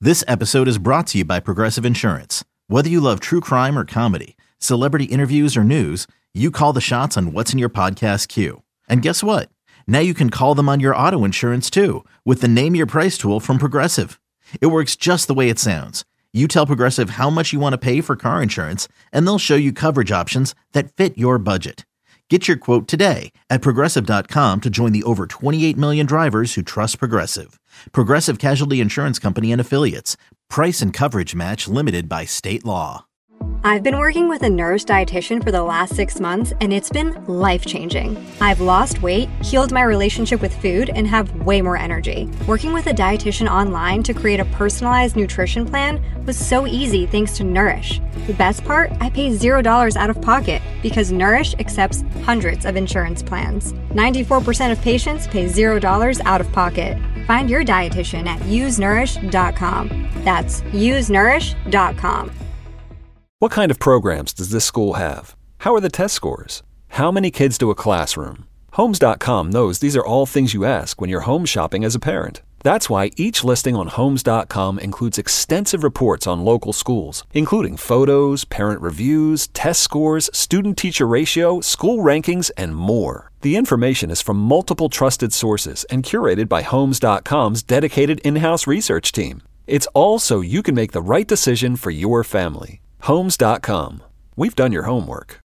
This episode is brought to you by Progressive Insurance. Whether you love true crime or comedy, celebrity interviews or news, you call the shots on what's in your podcast queue. And guess what? Now you can call them on your auto insurance too with the Name Your Price tool from Progressive. It works just the way it sounds. You tell Progressive how much you want to pay for car insurance, and they'll show you coverage options that fit your budget. Get your quote today at Progressive.com to join the over 28 million drivers who trust Progressive. Progressive Casualty Insurance Company and Affiliates. Price and coverage match limited by state law. I've been working with a Nourish dietitian for the last 6 months, and it's been life-changing. I've lost weight, healed my relationship with food, and have way more energy. Working with a dietitian online to create a personalized nutrition plan was so easy thanks to Nourish. The best part? I pay $0 out of pocket because Nourish accepts hundreds of insurance plans. 94% of patients pay $0 out of pocket. Find your dietitian at usenourish.com. That's usenourish.com. What kind of programs does this school have? How are the test scores? How many kids do a classroom? Homes.com knows these are all things you ask when you're home shopping as a parent. That's why each listing on Homes.com includes extensive reports on local schools, including photos, parent reviews, test scores, student-teacher ratio, school rankings, and more. The information is from multiple trusted sources and curated by Homes.com's dedicated in-house research team. It's all so you can make the right decision for your family. Homes.com. We've done your homework.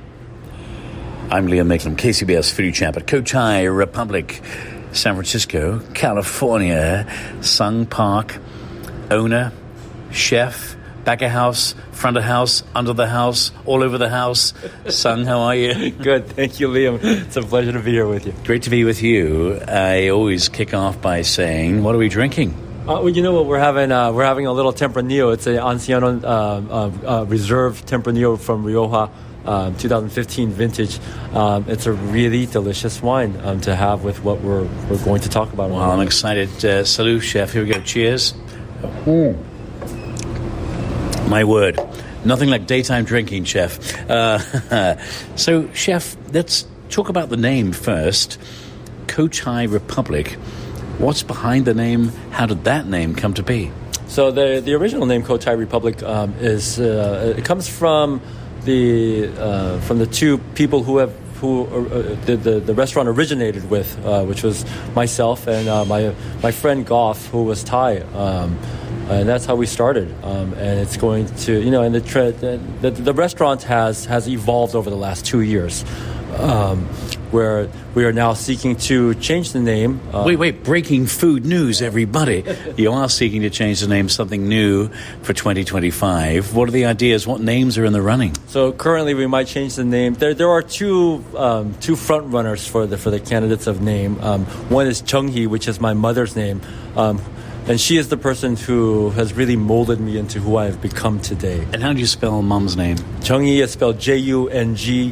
I'm Liam Mayclem, KCBS Food Champ at Cotai Republic, San Francisco, California. Sung Park, owner, chef, back of house, front of house, under the house, all over the house. Sung, how are you? Good, thank you, Liam. It's a pleasure to be here with you. Great to be with you. I always kick off by saying, what are we drinking? Well, you know what, we're having a little Tempranillo. It's an Anciano Reserve Tempranillo from Rioja, 2015 vintage. It's a really delicious wine to have with what we're going to talk about. Well, I'm excited. Salud, chef. Here we go. Cheers. My word. Nothing like daytime drinking, chef. So, chef, let's talk about the name first. Cotai Republic. What's behind the name? How did that name come to be? So the original name Cotai Republic it comes from the two people who the restaurant originated with, which was myself and my friend Goff, who was Thai, and that's how we started. And it's going to and the restaurant has evolved over the last 2 years. Where we are now seeking to change the name. Wait, breaking food news, everybody. You are seeking to change the name, something new for 2025. What are the ideas? What names are in the running? So currently we might change the name. There are two front runners for the candidates of name. One is Chung-hee, which is my mother's name. And she is the person who has really molded me into who I have become today. And how do you spell mom's name? Chung-hee is spelled Junghui.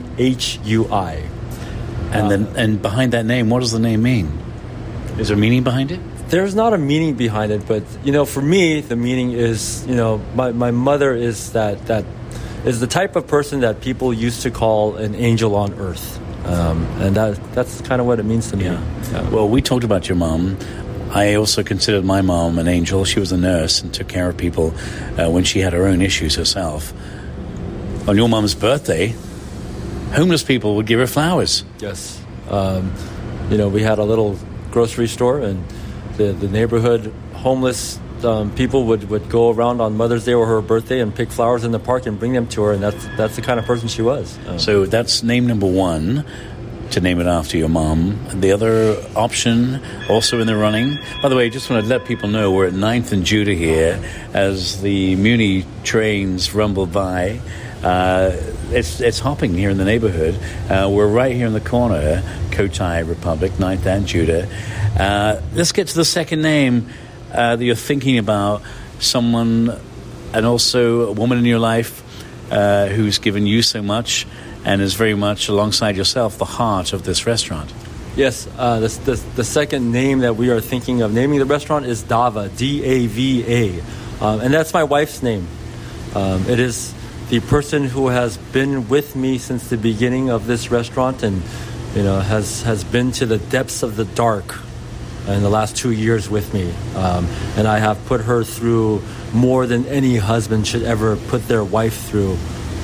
And behind that name, what does the name mean? Is there meaning behind it? There's not a meaning behind it, but for me, the meaning is my mother is that is the type of person that people used to call an angel on earth, and that's kind of what it means to me. Yeah. Well, we talked about your mom. I also considered my mom an angel. She was a nurse and took care of people when she had her own issues herself. On your mom's birthday, homeless people would give her flowers. Yes. We had a little grocery store, and the neighborhood homeless people would go around on Mother's Day or her birthday and pick flowers in the park and bring them to her, and that's the kind of person she was. So that's name number one, to name it after your mom. The other option, also in the running. By the way, just want to let people know we're at 9th and Judah here as the Muni trains rumble by. It's hopping here in the neighborhood. We're right here in the corner, Cotai Republic, 9th and Judah. Let's get to the second name that you're thinking about. Someone, and also a woman in your life who's given you so much and is very much alongside yourself the heart of this restaurant. Yes, the second name that we are thinking of naming the restaurant is Dava, D-A-V-A, and that's my wife's name. It is the person who has been with me since the beginning of this restaurant, and has been to the depths of the dark in the last 2 years with me. And I have put her through more than any husband should ever put their wife through,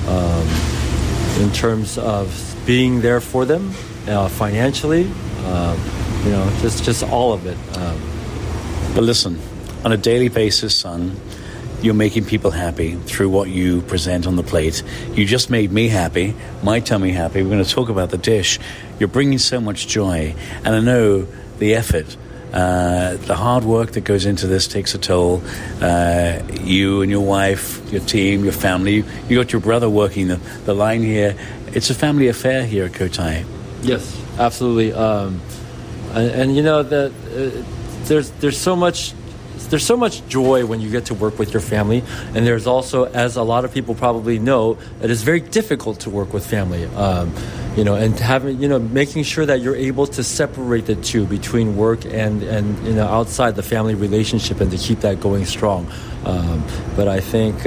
in terms of being there for them financially, just all of it. But listen, on a daily basis, son, you're making people happy through what you present on the plate. You just made me happy, my tummy happy. We're going to talk about the dish. You're bringing so much joy. And I know the effort, the hard work that goes into this takes a toll. You and your wife, your team, your family. You got your brother working the line here. It's a family affair here at Cotai. Yes, absolutely. And you know that there's so much joy when you get to work with your family, and there's also, as a lot of people probably know, it is very difficult to work with family. And having, making sure that you're able to separate the two between work and outside the family relationship, and to keep that going strong. But I think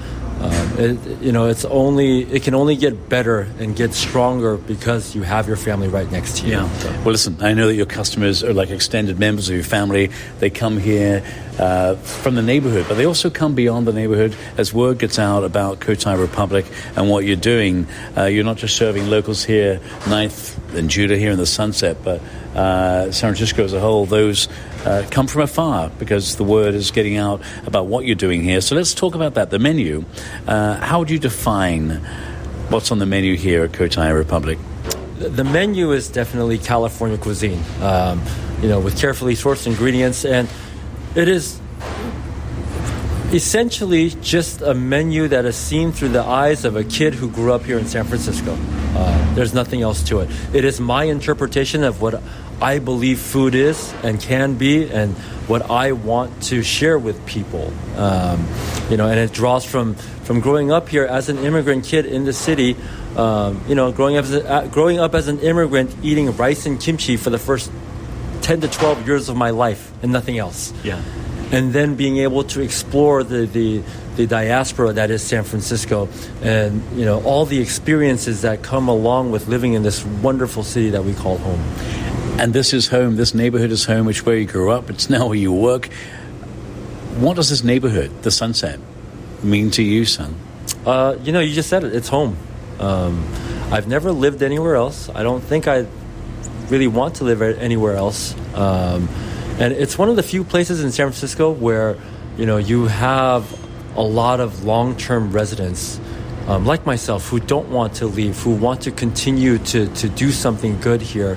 it can only get better and get stronger because you have your family right next to you. Yeah. So. Well, listen, I know that your customers are like extended members of your family. They come here from the neighborhood, but they also come beyond the neighborhood as word gets out about Cotai Republic and what you're doing. You're not just serving locals here, 9th and Judah here in the Sunset, but San Francisco as a whole. Those come from afar because the word is getting out about what you're doing here. So let's talk about that. The menu. How would you define what's on the menu here at Cotai Republic? The menu is definitely California cuisine, with carefully sourced ingredients, and it is essentially just a menu that is seen through the eyes of a kid who grew up here in San Francisco. There's nothing else to it. It is my interpretation of what I believe food is and can be, and what I want to share with people. And it draws from growing up here as an immigrant kid in the city. Growing up as an immigrant, eating rice and kimchi for the first 10 to 12 years of my life and nothing else. Yeah. And then being able to explore the diaspora that is San Francisco, and all the experiences that come along with living in this wonderful city that we call home. And this is home. This neighborhood is home. It's where you grew up. It's now where you work. What does this neighborhood, the Sunset, mean to you, son? You just said it. It's home. I've never lived anywhere else. I don't think I really want to live anywhere else. And it's one of the few places in San Francisco where, you have a lot of long-term residents, like myself, who don't want to leave, who want to continue to do something good here,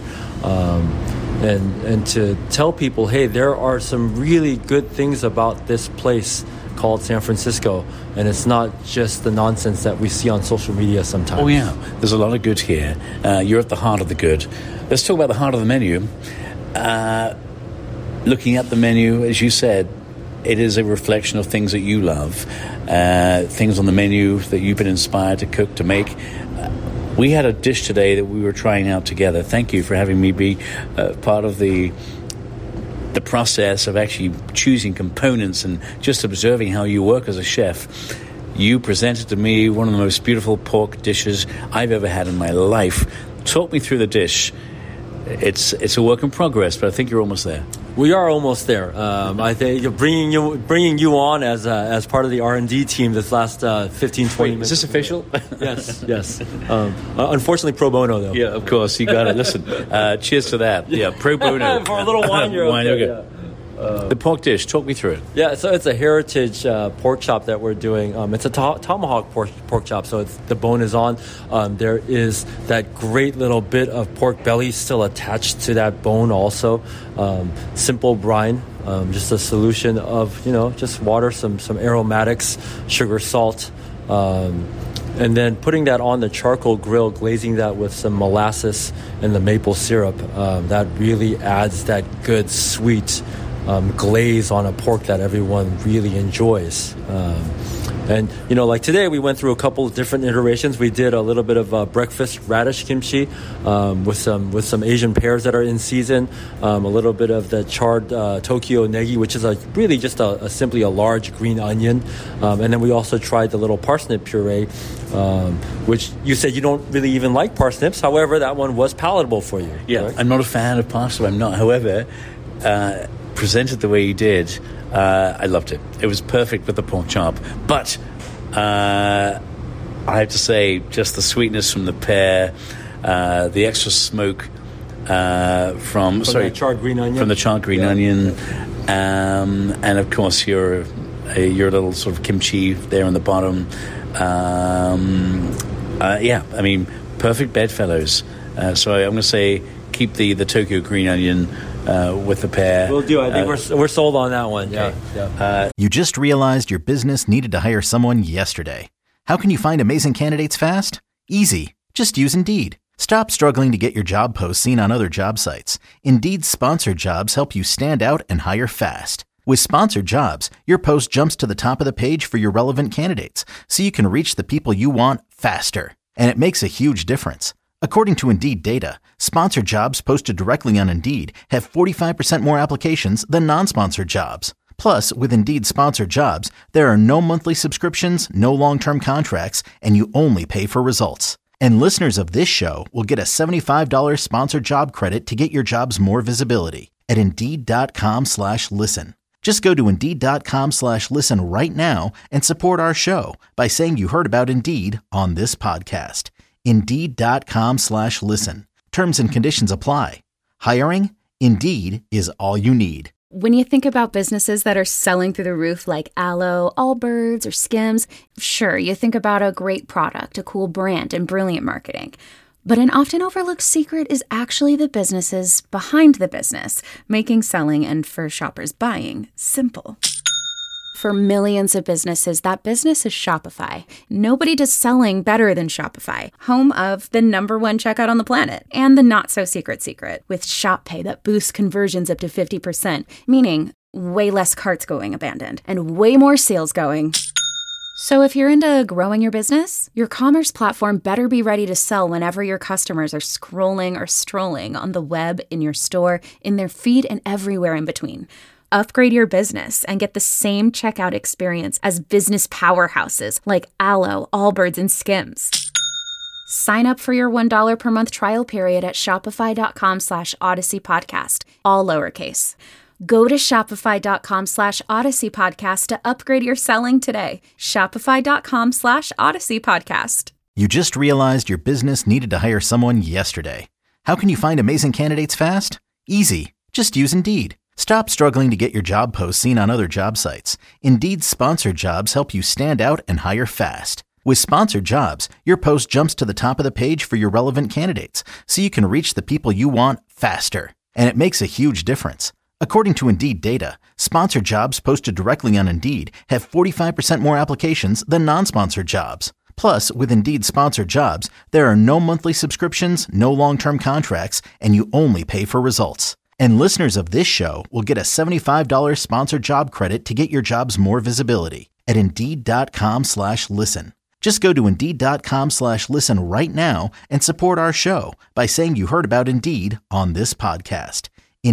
and to tell people, hey, there are some really good things about this place called San Francisco, and it's not just the nonsense that we see on social media sometimes. Oh, yeah. There's a lot of good here. You're at the heart of the good. Let's talk about the heart of the menu. Looking at the menu, as you said, it is a reflection of things that you love, things on the menu that you've been inspired to cook, to make. We had a dish today that we were trying out together. Thank you for having me be part of the process of actually choosing components and just observing how you work as a chef. You presented to me one of the most beautiful pork dishes I've ever had in my life. Talk me through the dish. It's a work in progress, but I think you're almost there. We are almost there. I think bringing you on as part of the R&D team this last 15, 20 minutes. Is this official? Yes. Unfortunately, pro bono, though. Yeah, of course. You got it. Listen, cheers to that. Yeah, pro bono. For a little wine, you're okay. Yeah. The pork dish, talk me through it. Yeah, so it's a heritage pork chop that we're doing. It's a tomahawk pork chop, so the bone is on. There is that great little bit of pork belly still attached to that bone also. Simple brine, just a solution of, just water, some aromatics, sugar, salt, and then putting that on the charcoal grill, glazing that with some molasses and the maple syrup. That really adds that good, sweet glaze on a pork that everyone really enjoys. And, like today, we went through a couple of different iterations. We did a little bit of breakfast radish kimchi with some Asian pears that are in season, a little bit of the charred Tokyo negi, which is really just simply a large green onion. And then we also tried the little parsnip puree, which you said you don't really even like parsnips. However, that one was palatable for you. Yeah, correct? I'm not a fan of parsnip. I'm not. However, presented the way you did, I loved it. It was perfect with the pork chop. But I have to say, just the sweetness from the pear, the extra smoke from the charred green onion. From the charred green onion. And of course your little sort of kimchi there on the bottom. I mean, perfect bedfellows. So I'm going to say keep the Tokyo green onion with the pear. We'll do. I think we're sold on that one. Okay. Yeah. You just realized your business needed to hire someone yesterday. How can you find amazing candidates fast? Easy. Just use Indeed. Stop struggling to get your job posts seen on other job sites. Indeed's sponsored jobs help you stand out and hire fast. With sponsored jobs, your post jumps to the top of the page for your relevant candidates, so you can reach the people you want faster. And it makes a huge difference. According to Indeed data, sponsored jobs posted directly on Indeed have 45% more applications than non-sponsored jobs. Plus, with Indeed sponsored jobs, there are no monthly subscriptions, no long-term contracts, and you only pay for results. And listeners of this show will get a $75 sponsored job credit to get your jobs more visibility at Indeed.com/listen. Just go to Indeed.com/listen right now and support our show by saying you heard about Indeed on this podcast. Indeed.com/listen. Terms and conditions apply. Hiring? Indeed is all you need. When you think about businesses that are selling through the roof like Aloe, Allbirds, or Skims, sure, you think about a great product, a cool brand, and brilliant marketing. But an often overlooked secret is actually the businesses behind the business, making selling and for shoppers buying simple. For millions of businesses, that business is Shopify. Nobody does selling better than Shopify, home of the #1 checkout on the planet, and the not-so-secret secret, with Shop Pay that boosts conversions up to 50%, meaning way less carts going abandoned, and way more sales going. So if you're into growing your business, your commerce platform better be ready to sell whenever your customers are scrolling or strolling on the web, in your store, in their feed, and everywhere in between. Upgrade your business and get the same checkout experience as business powerhouses like Aloe, Allbirds, and Skims. Sign up for your $1 per month trial period at shopify.com/Odyssey Podcast, all lowercase. Go to shopify.com/Odyssey Podcast to upgrade your selling today. Shopify.com/Odyssey Podcast. You just realized your business needed to hire someone yesterday. How can you find amazing candidates fast? Easy. Just use Indeed. Stop struggling to get your job posts seen on other job sites. Indeed's sponsored jobs help you stand out and hire fast. With sponsored jobs, your post jumps to the top of the page for your relevant candidates, so you can reach the people you want faster. And it makes a huge difference. According to Indeed data, sponsored jobs posted directly on Indeed have 45% more applications than non-sponsored jobs. Plus, with Indeed sponsored jobs, there are no monthly subscriptions, no long-term contracts, and you only pay for results. And listeners of this show will get a $75 sponsored job credit to get your jobs more visibility at Indeed.com/listen. Just go to Indeed.com/listen right now and support our show by saying you heard about Indeed on this podcast.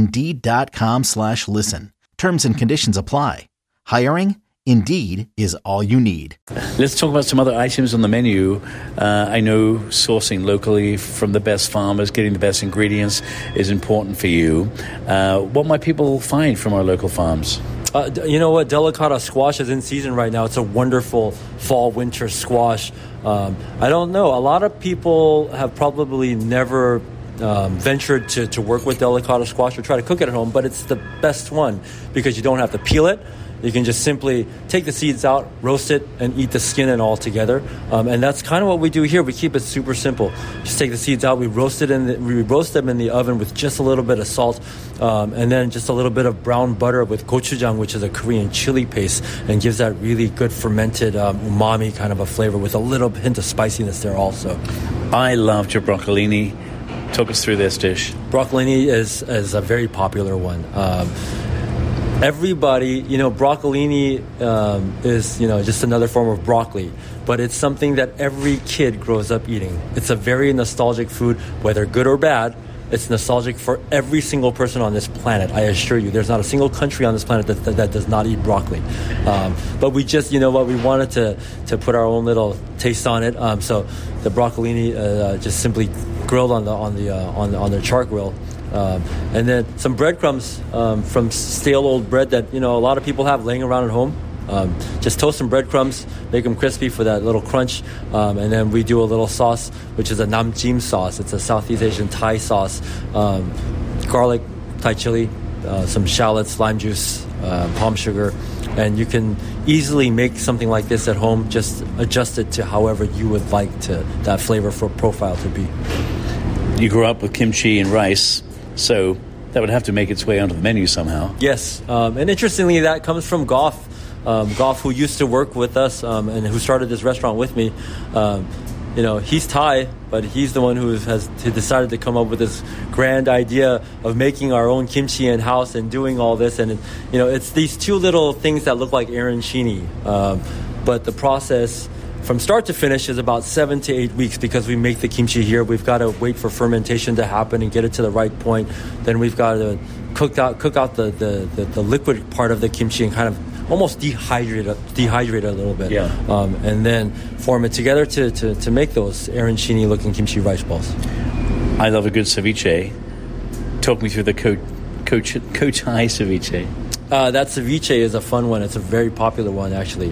Indeed.com/listen. Terms and conditions apply. Hiring? Indeed is all you need. Let's talk about some other items on the menu. I know sourcing locally from the best farmers, getting the best ingredients is important for you. What might people find from our local farms? You know what? Delicata squash is in season right now. It's a wonderful fall-winter squash. I don't know. A lot of people have probably never ventured to work with delicata squash or try to cook it at home, but it's the best one because you don't have to peel it. You can just simply take the seeds out, roast it, and eat the skin and all together. And that's kind of what we do here. We keep it super simple. Just take the seeds out. We roast them in the oven with just a little bit of salt, and then just a little bit of brown butter with gochujang, which is a Korean chili paste, and gives that really good fermented umami kind of a flavor with a little hint of spiciness there also. I loved your broccolini. Talk us through this dish. Broccolini is a very popular one. Everybody, broccolini is, just another form of broccoli, but it's something that every kid grows up eating. It's a very nostalgic food, whether good or bad. It's nostalgic for every single person on this planet. I assure you, there's not a single country on this planet that does not eat broccoli. But we just, we wanted to put our own little taste on it. So the broccolini just simply grilled on the char grill. and then some breadcrumbs from stale old bread that a lot of people have laying around at home. Just toast some breadcrumbs, make them crispy for that little crunch, and then we do a little sauce, which is a namjim sauce. It's a Southeast Asian Thai sauce, garlic, Thai chili, some shallots, lime juice, palm sugar, and you can easily make something like this at home. Just adjust it to however you would like that flavor profile to be. You grew up with kimchi and rice, so that would have to make its way onto the menu somehow. Yes, and interestingly, that comes from Goff. Goff, who used to work with us and who started this restaurant with me. He's Thai, but he's the one who decided to come up with this grand idea of making our own kimchi in-house and doing all this. And, it's these two little things that look like arancini. But the process from start to finish is about 7 to 8 weeks because we make the kimchi here. We've got to wait for fermentation to happen and get it to the right point. Then we've got to cook out the liquid part of the kimchi and kind of almost dehydrate it a little bit, and then form it together to make those arancini looking kimchi rice balls. I love a good ceviche. Talk me through the Kotai ceviche. That ceviche is a fun one. It's a very popular one, actually.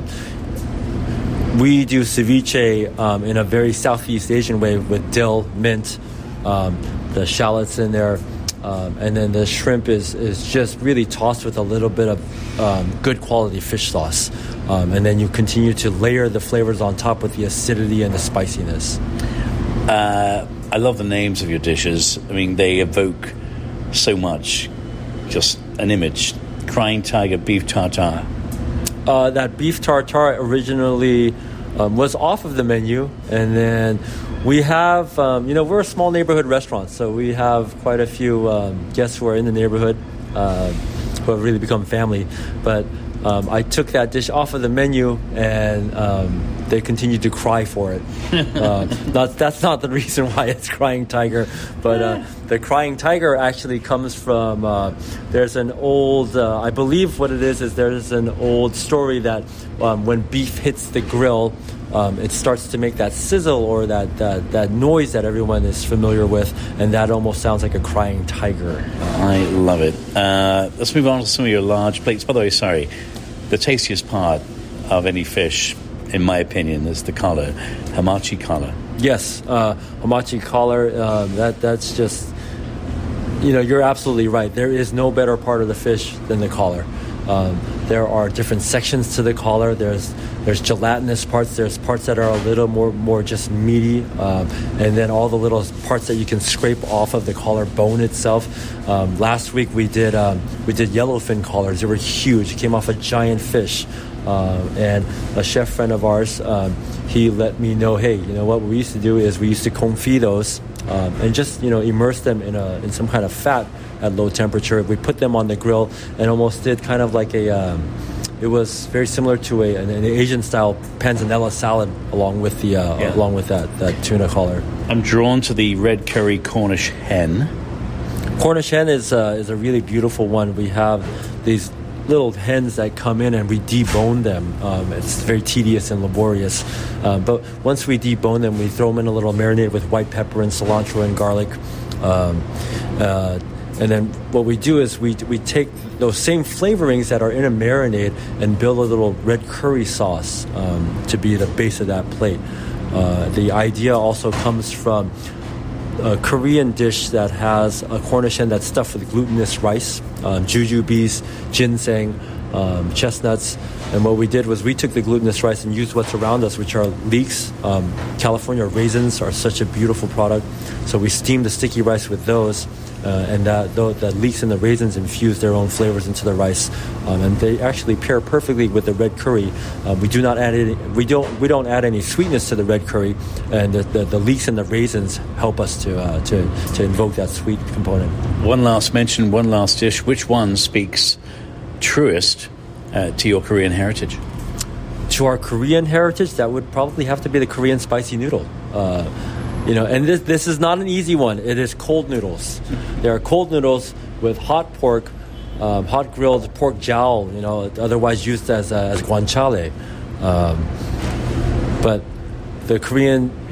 We do ceviche in a very Southeast Asian way with dill, mint, the shallots in there. And then the shrimp is just really tossed with a little bit of good quality fish sauce. And then you continue to layer the flavors on top with the acidity and the spiciness. I love the names of your dishes. I mean, they evoke so much. Just an image. Crying Tiger beef tartare. That beef tartare originally was off of the menu. And then we have, we're a small neighborhood restaurant, so we have quite a few guests who are in the neighborhood who have really become family. But I took that dish off of the menu, and they continued to cry for it. That's not the reason why it's Crying Tiger, but the Crying Tiger actually comes from, there's an old, I believe what it is there's an old story that when beef hits the grill, it starts to make that sizzle or that noise that everyone is familiar with, and that almost sounds like a crying tiger. I love it. Let's move on to some of your large plates. By the way, sorry, the tastiest part of any fish, in my opinion, is the collar, hamachi collar. Yes, hamachi collar, that's just, you're absolutely right. There is no better part of the fish than the collar. There are different sections to the collar. There's gelatinous parts. There's parts that are a little more just meaty, and then all the little parts that you can scrape off of the collar bone itself. Last week we did yellowfin collars. They were huge. It came off a giant fish, and a chef friend of ours, he let me know, hey, what we used to do is we used to confit those and just immerse them in some kind of fat at low temperature. We put them on the grill and almost did kind of like it was very similar to an Asian style panzanella salad along with that tuna collar. I'm drawn to the red curry Cornish hen. Cornish hen is a really beautiful one. We have these little hens that come in and we debone them. It's very tedious and laborious. But once we debone them, we throw them in a little marinade with white pepper and cilantro and garlic. And then what we do is we take those same flavorings that are in a marinade and build a little red curry sauce to be the base of that plate. The idea also comes from a Korean dish that has a Cornish hen that's stuffed with glutinous rice, jujubes, ginseng, chestnuts. And what we did was we took the glutinous rice and used what's around us, which are leeks. California raisins are such a beautiful product. So we steamed the sticky rice with those. And the leeks and the raisins infuse their own flavors into the rice, and they actually pair perfectly with the red curry. We don't add any sweetness to the red curry, and the leeks and the raisins help us to invoke that sweet component. One last mention, one last dish. Which one speaks truest to your Korean heritage? To our Korean heritage, that would probably have to be the Korean spicy noodle. And this is not an easy one. It is cold noodles. There are cold noodles with hot pork, hot grilled pork jowl, otherwise used as guanciale. But the Korean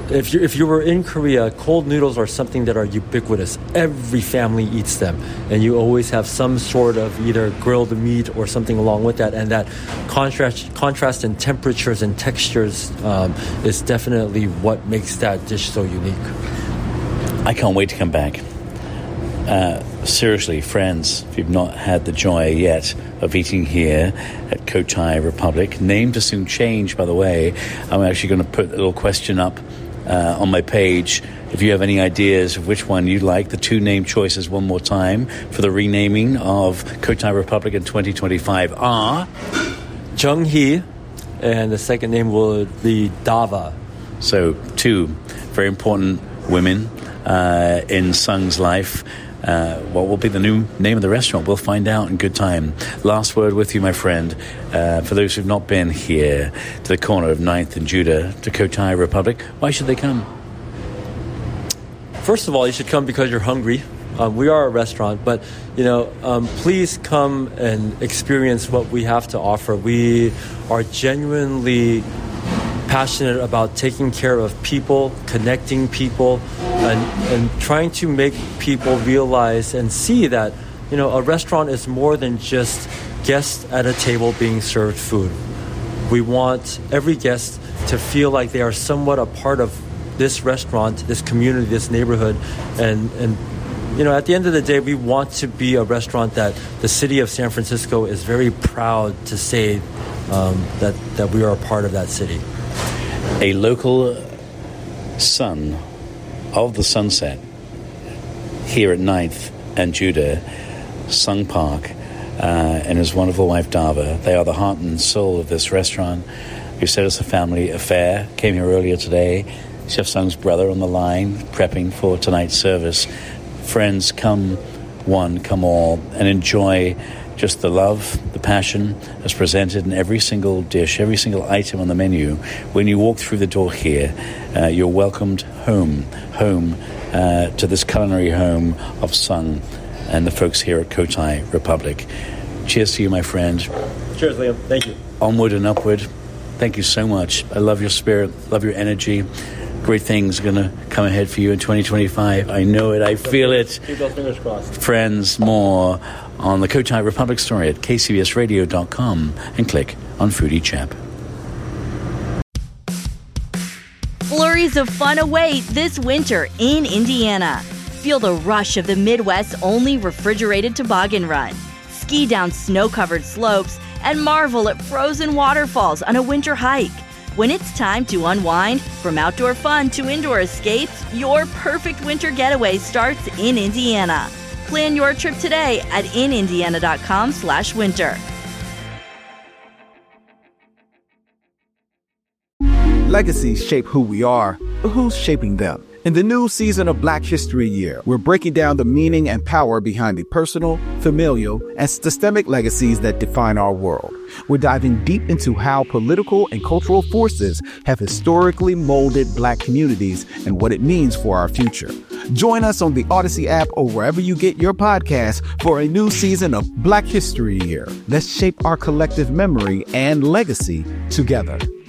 if you were in Korea, cold noodles are something that are ubiquitous. Every family eats them, and you always have some sort of either grilled meat or something along with that. And that contrast in temperatures and textures is definitely what makes that dish so unique. I can't wait to come back. Seriously, friends, if you've not had the joy yet of eating here at Cotai Republic, name to soon change, by the way. I'm actually going to put a little question up on my page. If you have any ideas of which one you'd like, the two name choices one more time for the renaming of Cotai Republic in 2025 are Jung Hee, and the second name will be Dava. So two very important women in Sung's life. What will be the new name of the restaurant? We'll find out in good time. Last word with you, my friend. For those who've not been here to the corner of 9th and Judah, to Cotai Republic, why should they come? First of all, you should come because you're hungry. We are a restaurant, but please come and experience what we have to offer. We are genuinely passionate about taking care of people, connecting people, and trying to make people realize and see that a restaurant is more than just guests at a table being served food. We want every guest to feel like they are somewhat a part of this restaurant, this community, this neighborhood, and at the end of the day, we want to be a restaurant that the city of San Francisco is very proud to say that we are a part of that city. A local son of the Sunset here at 9th and Judah, Sung Park, and his wonderful wife Dava. They are the heart and soul of this restaurant. We said it's a family affair. Came here earlier today. Chef Sung's brother on the line, prepping for tonight's service. Friends, come one, come all, and enjoy just the love, the passion as presented in every single dish, every single item on the menu. When you walk through the door here, you're welcomed home to this culinary home of Sung and the folks here at Cotai Republic. Cheers to you, my friend. Cheers, Liam. Thank you. Onward and upward. Thank you so much. I love your spirit, love your energy. Great things are going to come ahead for you in 2025. I know it. I feel it. Keep those fingers crossed. Friends, more on the Cotai Republic story at kcbsradio.com and click on Foodie Chap. Flurries of fun await this winter in Indiana. Feel the rush of the Midwest's only refrigerated toboggan run. Ski down snow-covered slopes and marvel at frozen waterfalls on a winter hike. When it's time to unwind, from outdoor fun to indoor escapes, your perfect winter getaway starts in Indiana. Plan your trip today at inindiana.com/winter. Legacies shape who we are, but who's shaping them? In the new season of Black History Year, we're breaking down the meaning and power behind the personal, familial, and systemic legacies that define our world. We're diving deep into how political and cultural forces have historically molded Black communities and what it means for our future. Join us on the Odyssey app or wherever you get your podcasts for a new season of Black History Year. Let's shape our collective memory and legacy together.